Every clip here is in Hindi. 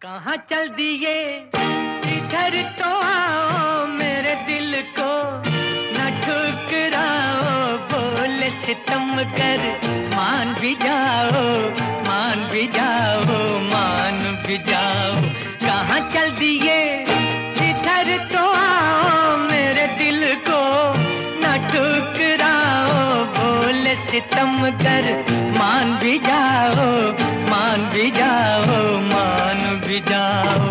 कहाँ चल दिए इधर तो आओ, मेरे दिल को न ठुकराओ। बोले सितम कर मान भी जाओ, मान भी जाओ, मान भी जाओ। कहाँ चल दिए इधर तो आओ, मेरे दिल को न ठुकराओ। बोले सितम कर मान भी जाओ, मान भी जाओ, मान भी जाओ।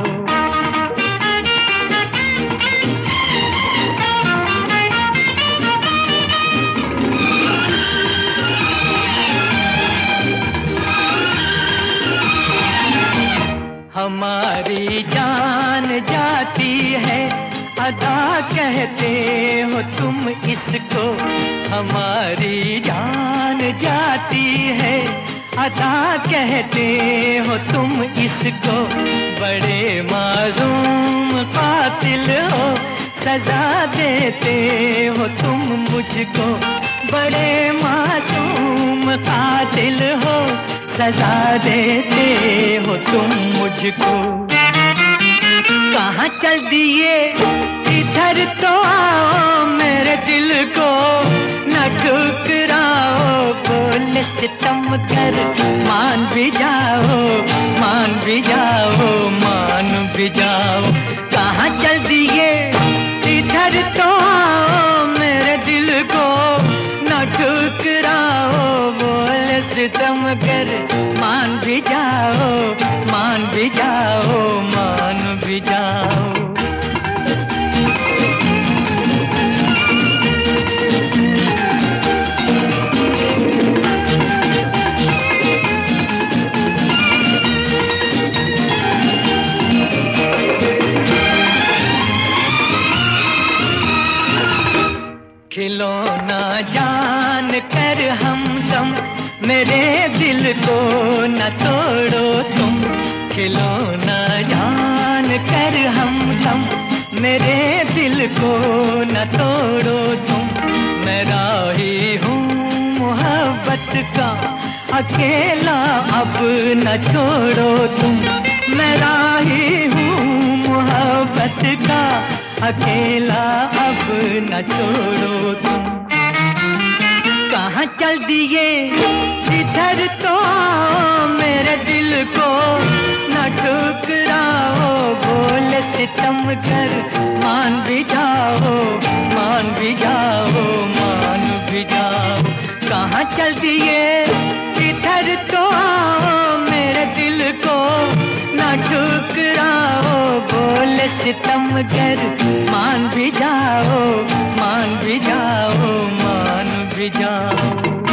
हमारी जान जाती है अदा कहते हो तुम इसको। हमारी जान जाती है अदा कहते हो तुम इसको। बड़े मासूम कातिल हो, सजा देते हो तुम मुझको। बड़े मासूम कातिल हो, सजा देते हो तुम मुझको। कहाँ चल दिए इधर तो आओ, मेरे दिल को न ठुकराओ। बोले सितम कर मान भी जाओ, मान भी जाओ, मान भी जाओ। कहाँ चल दिए इधर तो आओ, मेरे दिल को न ठुकराओ। बोले सितम कर मान भी जाओ, मान भी जाओ, मान भी जाओ। खिलौना जान कर हमदम, मेरे दिल को न तोड़ो तुम। खिलौना जान कर हमदम, मेरे दिल को न तोड़ो तुम। मैं राही हूँ मोहब्बत का अकेला, अब न छोड़ो तुम। मैं राही हूँ मोहब्बत का अकेला, अब न छोड़ो तुम। कहाँ चल दिए इधर तो आओ, मेरे दिल को न ठुकराओ। बोले सितम कर मान भी जाओ, मान भी जाओ, मान भी जाओ। कहाँ चल दिए इधर तो आओ, मेरे दिल को न ठुकराओ। बोले सितम कर मान भी जाओ, मान भी जाओ, मान भी जाओ।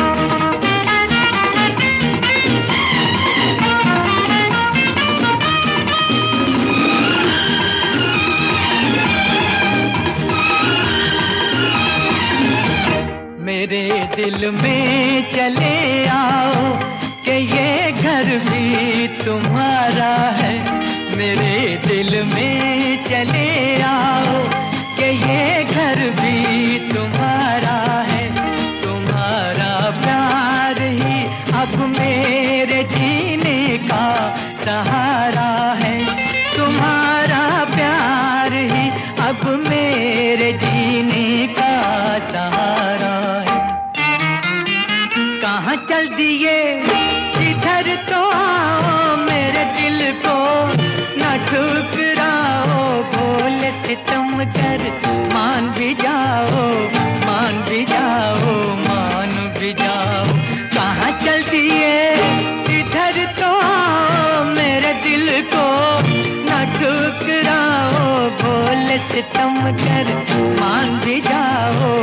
मेरे दिल में चले आओ कि ये घर भी तुम्हारा है। मेरे दिल में चले आओ कि ये घर भी तुम्हारा है। तुम्हारा प्यार ही अब मेरे जीने का सहारा है। तुम्हारा प्यार ही अब मेरे जीने का सहारा है। कहाँ चल दिए इधर तो आओ, मेरे दिल को न ठुकराओ। बोले सितम कर मान भी जाओ, मान भी जाओ, मान भी जाओ। कहाँ चल दिए इधर तो आओ, मेरे दिल को न ठुकराओ। बोले सितम कर मान भी जाओ,